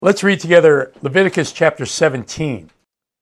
Let's read together Leviticus chapter 17.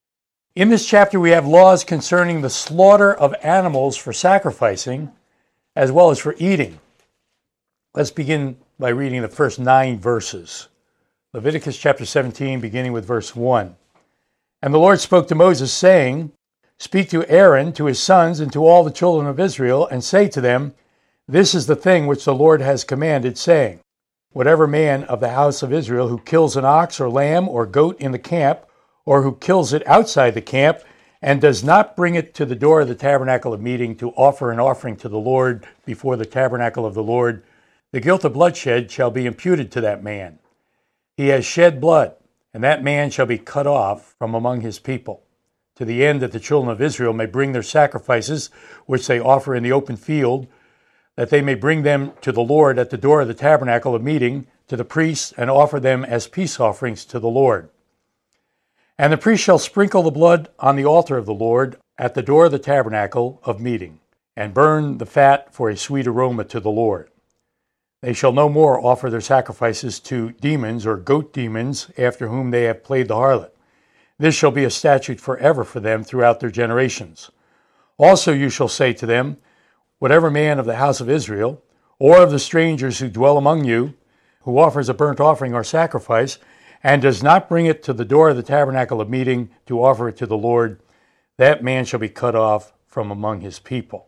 In this chapter, we have laws concerning the slaughter of animals for sacrificing, as well as for eating. Let's begin by reading the first 9 verses. Leviticus chapter 17, beginning with verse 1. And the Lord spoke to Moses, saying, Speak to Aaron, to his sons, and to all the children of Israel, and say to them, This is the thing which the Lord has commanded, saying, Whatever man of the house of Israel who kills an ox or lamb or goat in the camp, or who kills it outside the camp, and does not bring it to the door of the tabernacle of meeting to offer an offering to the Lord before the tabernacle of the Lord, the guilt of bloodshed shall be imputed to that man. He has shed blood, and that man shall be cut off from among his people, to the end that the children of Israel may bring their sacrifices, which they offer in the open field, that they may bring them to the Lord at the door of the tabernacle of meeting, to the priests, and offer them as peace offerings to the Lord. And the priest shall sprinkle the blood on the altar of the Lord at the door of the tabernacle of meeting, and burn the fat for a sweet aroma to the Lord. They shall no more offer their sacrifices to demons or goat demons after whom they have played the harlot. This shall be a statute forever for them throughout their generations. Also you shall say to them, Whatever man of the house of Israel, or of the strangers who dwell among you, who offers a burnt offering or sacrifice, and does not bring it to the door of the tabernacle of meeting to offer it to the Lord, that man shall be cut off from among his people.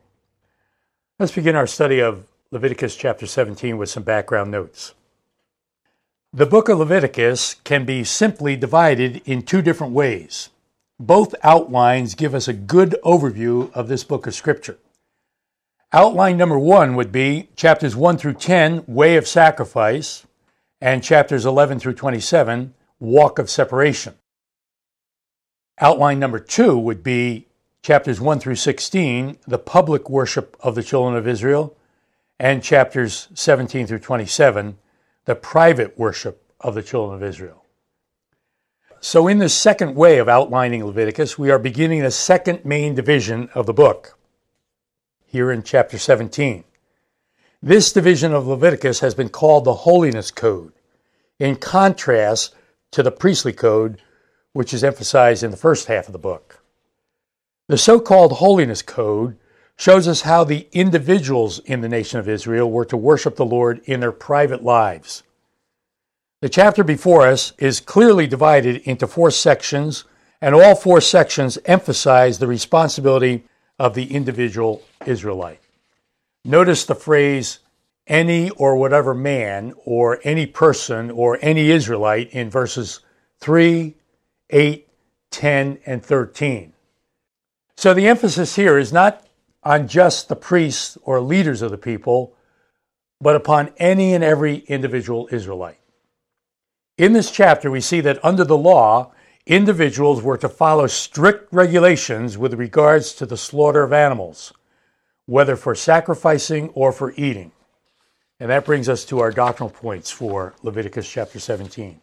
Let's begin our study of Leviticus chapter 17 with some background notes. The book of Leviticus can be simply divided in 2 different ways. Both outlines give us a good overview of this book of Scripture. Outline number 1 would be chapters 1 through 10, Way of Sacrifice, and chapters 11 through 27, Walk of Separation. Outline number 2 would be chapters 1 through 16, the public worship of the children of Israel, and chapters 17 through 27, the private worship of the children of Israel. So in this second way of outlining Leviticus, we are beginning the second main division of the book, here in chapter 17. This division of Leviticus has been called the Holiness Code, in contrast to the Priestly Code, which is emphasized in the first half of the book. The so-called Holiness Code shows us how the individuals in the nation of Israel were to worship the Lord in their private lives. The chapter before us is clearly divided into 4 sections, and all 4 sections emphasize the responsibility of the individual Israelite. Notice the phrase, any or whatever man, or any person, or any Israelite in verses 3, 8, 10, and 13. So the emphasis here is not on just the priests or leaders of the people, but upon any and every individual Israelite. In this chapter, we see that under the law, individuals were to follow strict regulations with regards to the slaughter of animals, whether for sacrificing or for eating. And that brings us to our doctrinal points for Leviticus chapter 17.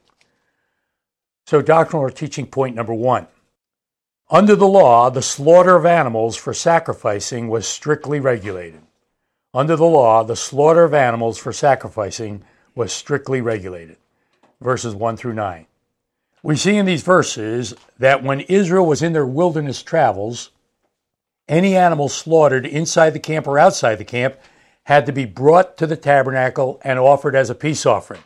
So doctrinal or teaching point number 1. Under the law, the slaughter of animals for sacrificing was strictly regulated. Under the law, the slaughter of animals for sacrificing was strictly regulated. Verses 1 through 9. We see in these verses that when Israel was in their wilderness travels, any animal slaughtered inside the camp or outside the camp had to be brought to the tabernacle and offered as a peace offering.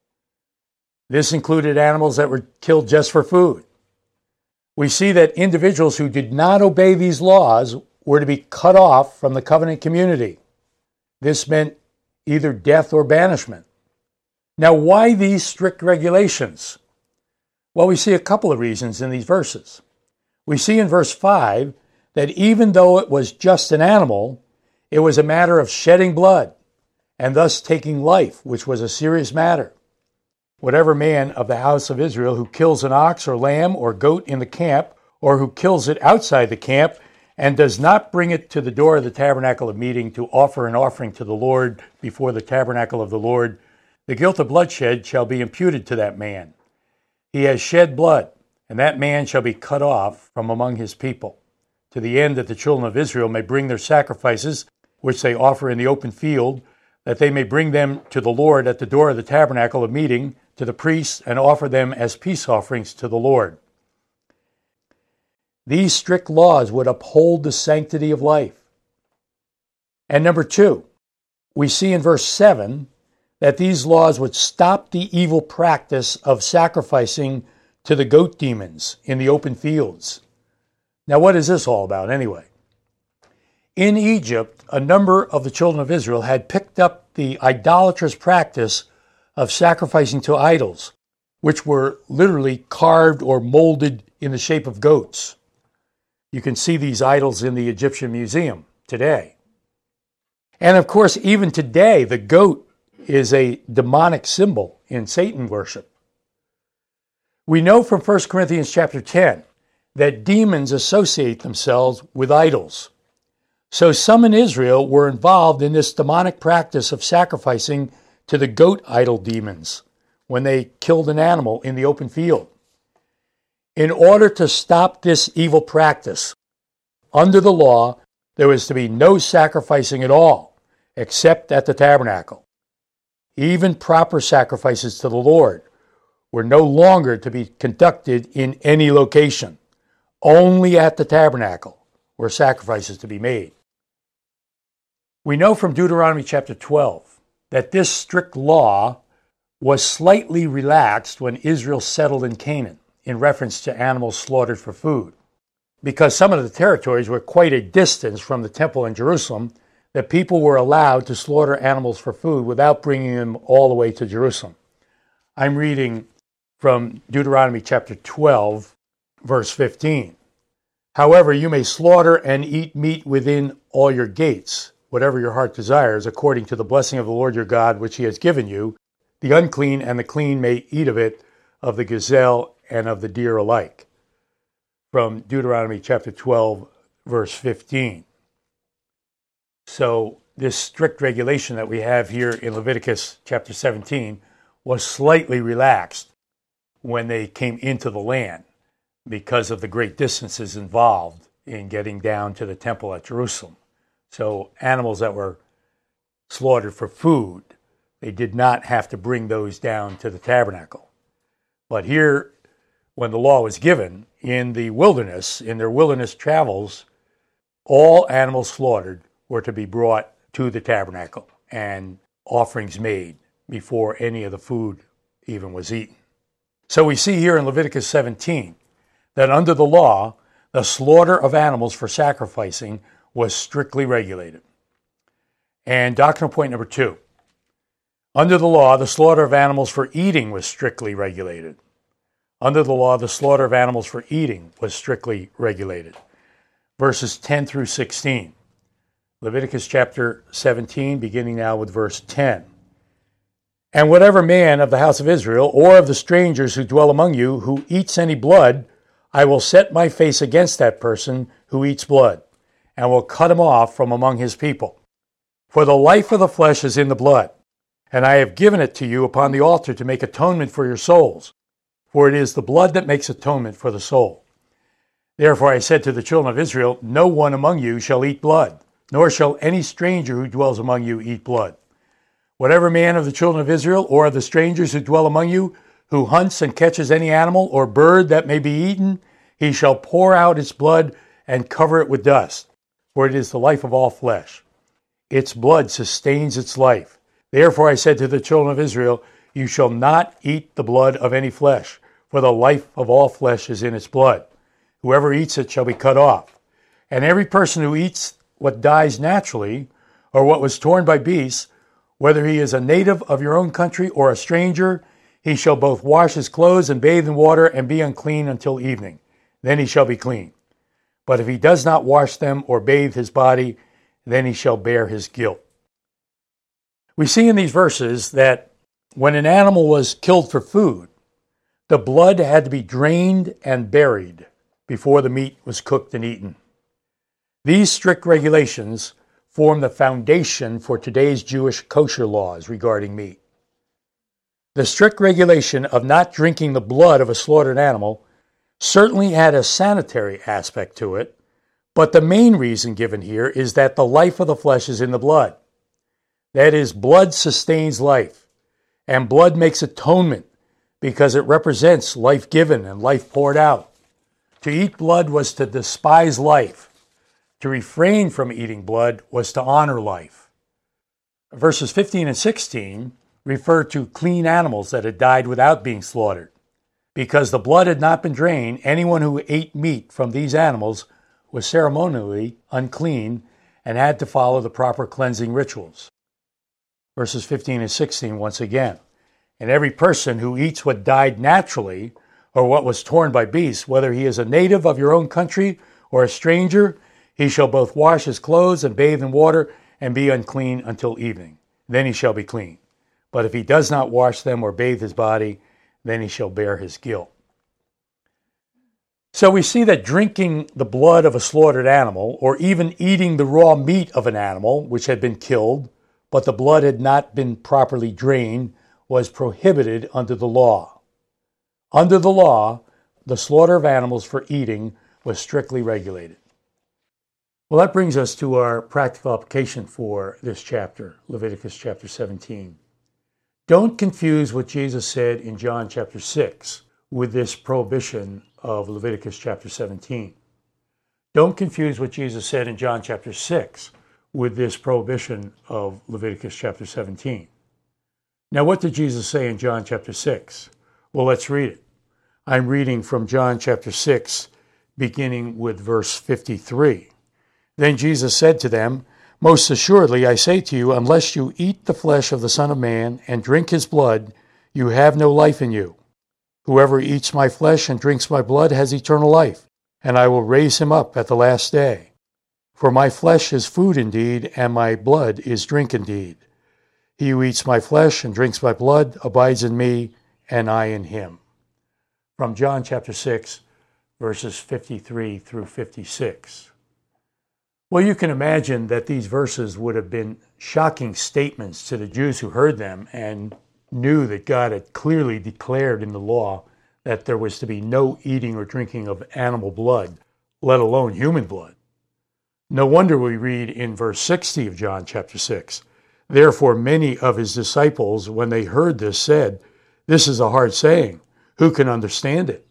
This included animals that were killed just for food. We see that individuals who did not obey these laws were to be cut off from the covenant community. This meant either death or banishment. Now, why these strict regulations? Well, we see a couple of reasons in these verses. We see in verse 5 that even though it was just an animal, it was a matter of shedding blood and thus taking life, which was a serious matter. Whatever man of the house of Israel who kills an ox or lamb or goat in the camp, or who kills it outside the camp, and does not bring it to the door of the tabernacle of meeting to offer an offering to the Lord before the tabernacle of the Lord, the guilt of bloodshed shall be imputed to that man. He has shed blood, and that man shall be cut off from among his people, to the end that the children of Israel may bring their sacrifices, which they offer in the open field, that they may bring them to the Lord at the door of the tabernacle of meeting, to the priests and offer them as peace offerings to the Lord. These strict laws would uphold the sanctity of life. And number 2, we see in verse 7 that these laws would stop the evil practice of sacrificing to the goat demons in the open fields. Now, what is this all about anyway? In Egypt, a number of the children of Israel had picked up the idolatrous practice of sacrificing to idols, which were literally carved or molded in the shape of goats. You can see these idols in the Egyptian Museum today. And of course, even today, the goat is a demonic symbol in Satan worship. We know from 1 Corinthians chapter 10 that demons associate themselves with idols. So some in Israel were involved in this demonic practice of sacrificing to the goat idol demons when they killed an animal in the open field. In order to stop this evil practice, under the law, there was to be no sacrificing at all, except at the tabernacle. Even proper sacrifices to the Lord were no longer to be conducted in any location. Only at the tabernacle were sacrifices to be made. We know from Deuteronomy chapter 12 that this strict law was slightly relaxed when Israel settled in Canaan in reference to animals slaughtered for food, because some of the territories were quite a distance from the temple in Jerusalem, that people were allowed to slaughter animals for food without bringing them all the way to Jerusalem. I'm reading from Deuteronomy chapter 12, verse 15. However, you may slaughter and eat meat within all your gates, whatever your heart desires, according to the blessing of the Lord your God, which he has given you. The unclean and the clean may eat of it, of the gazelle and of the deer alike. From Deuteronomy chapter 12, verse 15. So this strict regulation that we have here in Leviticus chapter 17 was slightly relaxed when they came into the land because of the great distances involved in getting down to the temple at Jerusalem. So animals that were slaughtered for food, they did not have to bring those down to the tabernacle. But here, when the law was given, in the wilderness, in their wilderness travels, all animals slaughtered were to be brought to the tabernacle and offerings made before any of the food even was eaten. So we see here in Leviticus 17 that under the law, the slaughter of animals for sacrificing was strictly regulated. And doctrinal point number 2. Under the law, the slaughter of animals for eating was strictly regulated. Under the law, the slaughter of animals for eating was strictly regulated. Verses 10 through 16. Leviticus chapter 17, beginning now with verse 10. And whatever man of the house of Israel, or of the strangers who dwell among you, who eats any blood, I will set my face against that person who eats blood, and will cut him off from among his people. For the life of the flesh is in the blood, and I have given it to you upon the altar to make atonement for your souls, for it is the blood that makes atonement for the soul. Therefore I said to the children of Israel, no one among you shall eat blood, nor shall any stranger who dwells among you eat blood. Whatever man of the children of Israel, or of the strangers who dwell among you, who hunts and catches any animal or bird that may be eaten, he shall pour out its blood and cover it with dust, for it is the life of all flesh. Its blood sustains its life. Therefore I said to the children of Israel, you shall not eat the blood of any flesh, for the life of all flesh is in its blood. Whoever eats it shall be cut off. And every person who eats what dies naturally, or what was torn by beasts, whether he is a native of your own country or a stranger, he shall both wash his clothes and bathe in water and be unclean until evening. Then he shall be clean. But if he does not wash them or bathe his body, then he shall bear his guilt. We see in these verses that when an animal was killed for food, the blood had to be drained and buried before the meat was cooked and eaten. These strict regulations form the foundation for today's Jewish kosher laws regarding meat. The strict regulation of not drinking the blood of a slaughtered animal certainly had a sanitary aspect to it, but the main reason given here is that the life of the flesh is in the blood. That is, blood sustains life, and blood makes atonement because it represents life given and life poured out. To eat blood was to despise life. To refrain from eating blood was to honor life. Verses 15 and 16 refer to clean animals that had died without being slaughtered. Because the blood had not been drained, anyone who ate meat from these animals was ceremonially unclean and had to follow the proper cleansing rituals. Verses 15 and 16 once again. And every person who eats what died naturally or what was torn by beasts, whether he is a native of your own country or a stranger, he shall both wash his clothes and bathe in water and be unclean until evening. Then he shall be clean. But if he does not wash them or bathe his body, then he shall bear his guilt. So we see that drinking the blood of a slaughtered animal, or even eating the raw meat of an animal which had been killed, but the blood had not been properly drained, was prohibited under the law. Under the law, the slaughter of animals for eating was strictly regulated. Well, that brings us to our practical application for this chapter, Leviticus chapter 17. Don't confuse what Jesus said in John chapter 6 with this prohibition of Leviticus chapter 17. Don't confuse what Jesus said in John chapter 6 with this prohibition of Leviticus chapter 17. Now, what did Jesus say in John chapter 6? Well, let's read it. I'm reading from John chapter 6, beginning with verse 53. Then Jesus said to them, Most assuredly I say to you, unless you eat the flesh of the Son of Man and drink his blood, you have no life in you. Whoever eats my flesh and drinks my blood has eternal life, and I will raise him up at the last day. For my flesh is food indeed, and my blood is drink indeed. He who eats my flesh and drinks my blood abides in me, and I in him. From John chapter 6, verses 53 through 56. Well, you can imagine that these verses would have been shocking statements to the Jews who heard them and knew that God had clearly declared in the law that there was to be no eating or drinking of animal blood, let alone human blood. No wonder we read in verse 60 of John chapter 6, Therefore many of his disciples, when they heard this, said, This is a hard saying. Who can understand it?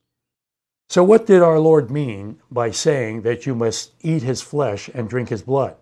So what did our Lord mean by saying that you must eat his flesh and drink his blood?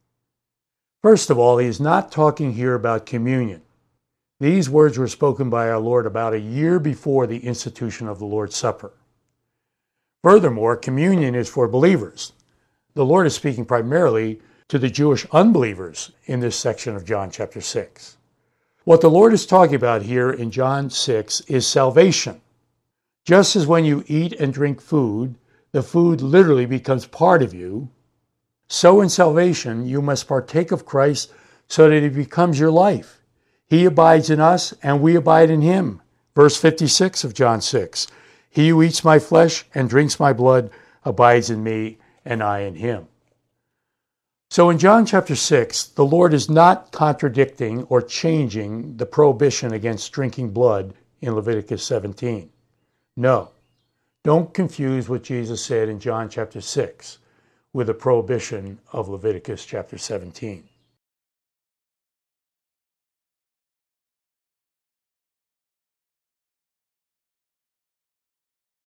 First of all, he is not talking here about communion. These words were spoken by our Lord about a year before the institution of the Lord's Supper. Furthermore, communion is for believers. The Lord is speaking primarily to the Jewish unbelievers in this section of John chapter 6. What the Lord is talking about here in John 6 is salvation. Just as when you eat and drink food, the food literally becomes part of you, so in salvation you must partake of Christ so that he becomes your life. He abides in us and we abide in him. Verse 56 of John 6. He who eats my flesh and drinks my blood abides in me and I in him. So in John chapter 6, the Lord is not contradicting or changing the prohibition against drinking blood in Leviticus 17. No, don't confuse what Jesus said in John chapter 6 with the prohibition of Leviticus chapter 17.